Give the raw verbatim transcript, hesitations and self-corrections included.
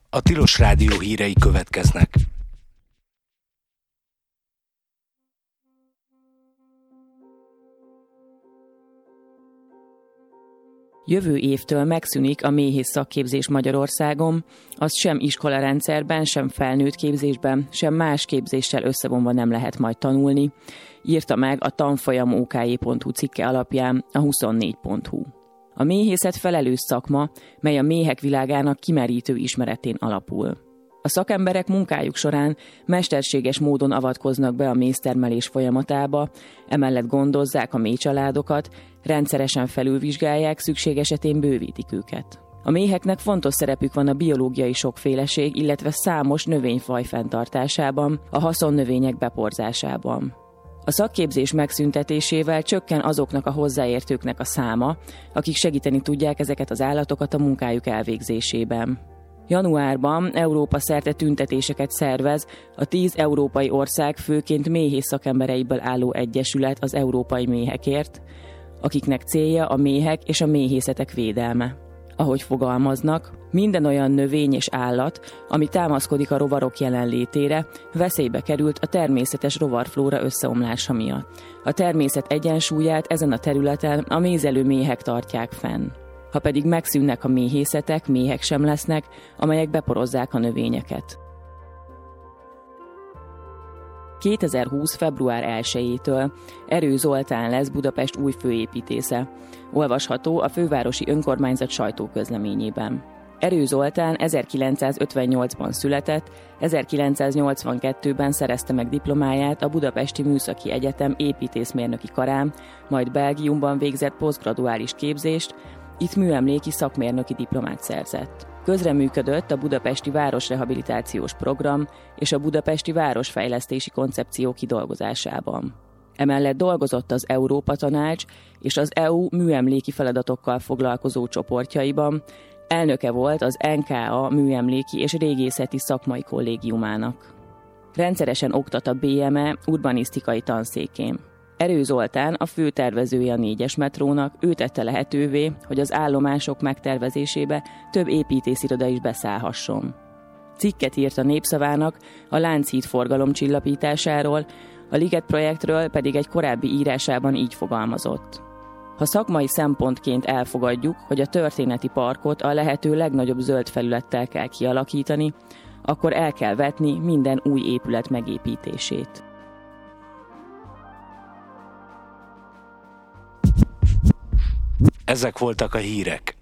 A Tilos Rádió hírei következnek. Jövő évtől megszűnik a méhész szakképzés Magyarországon, azt sem iskolarendszerben, sem felnőtt képzésben, sem más képzéssel összevonva nem lehet majd tanulni, írta meg a tanfolyam o k j pont hu cikke alapján a huszonnégy pont hu. A méhészet felelős szakma, mely a méhek világának kimerítő ismeretén alapul. A szakemberek munkájuk során mesterséges módon avatkoznak be a méztermelés folyamatába, emellett gondozzák a méhcsaládokat, rendszeresen felülvizsgálják, szükség esetén bővítik őket. A méheknek fontos szerepük van a biológiai sokféleség, illetve számos növényfaj fenntartásában, a haszonnövények beporzásában. A szakképzés megszüntetésével csökken azoknak a hozzáértőknek a száma, akik segíteni tudják ezeket az állatokat a munkájuk elvégzésében. Januárban Európa szerte tüntetéseket szervez a tíz európai ország főként méhész szakembereiből álló egyesület az európai méhekért, akiknek célja a méhek és a méhészetek védelme. Ahogy fogalmaznak, minden olyan növény és állat, ami támaszkodik a rovarok jelenlétére, veszélybe került a természetes rovarflóra összeomlása miatt. A természet egyensúlyát ezen a területen a mézelő méhek tartják fenn. Ha pedig megszűnnek a méhészetek, méhek sem lesznek, amelyek beporozzák a növényeket. kétezer-húsz. február elsejétől Erő Zoltán lesz Budapest új főépítésze. Olvasható a fővárosi önkormányzat sajtóközleményében. Erő Zoltán ezerkilencszázötvennyolcban született, ezerkilencszáznyolcvankettőben szerezte meg diplomáját a Budapesti Műszaki Egyetem építészmérnöki karán, majd Belgiumban végzett posztgraduális képzést, itt műemléki szakmérnöki diplomát szerzett. Közreműködött a Budapesti Városrehabilitációs Program és a Budapesti Városfejlesztési Koncepció kidolgozásában. Emellett dolgozott az Európa Tanács és az é u műemléki feladatokkal foglalkozó csoportjaiban, elnöke volt az en ká á műemléki és régészeti szakmai kollégiumának. Rendszeresen oktat a bé em e urbanisztikai tanszékén. Erő Zoltán a főtervezője a négyes metrónak, ő tette lehetővé, hogy az állomások megtervezésébe több építésziroda is beszállhasson. Cikket írt a Népszavának a Lánchíd forgalomcsillapításáról, a Liget projektről pedig egy korábbi írásában így fogalmazott. Ha szakmai szempontként elfogadjuk, hogy a történeti parkot a lehető legnagyobb zöld felülettel kell kialakítani, akkor el kell vetni minden új épület megépítését. Ezek voltak a hírek.